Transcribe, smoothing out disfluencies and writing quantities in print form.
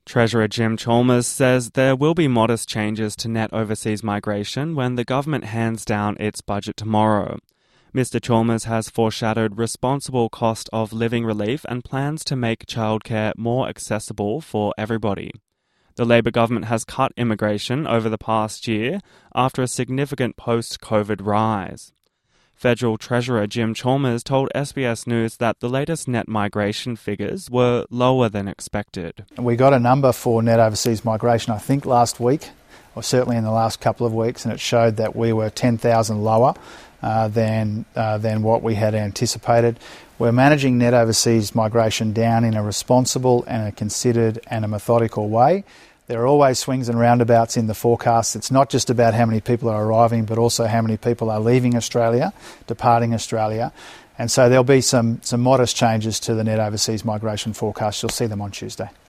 Treasurer Jim Chalmers says there will be modest changes to net overseas migration when the government hands down its budget tomorrow. Mr Chalmers has foreshadowed responsible cost of living relief and plans to make childcare more accessible for everybody. The Labor government has cut immigration over the past year after a significant post-COVID rise. Federal Treasurer Jim Chalmers told SBS News that the latest net migration figures were lower than expected. We got a number for net overseas migration, I think, last week, or certainly in the last couple of weeks, and it showed that we were 10,000 lower than what we had anticipated. We're managing net overseas migration down in a responsible and a considered and a methodical way. There are always swings and roundabouts in the forecast. It's not just about how many people are arriving, but also how many people are leaving Australia, departing Australia. And so there'll be some modest changes to the net overseas migration forecast. You'll see them on Tuesday.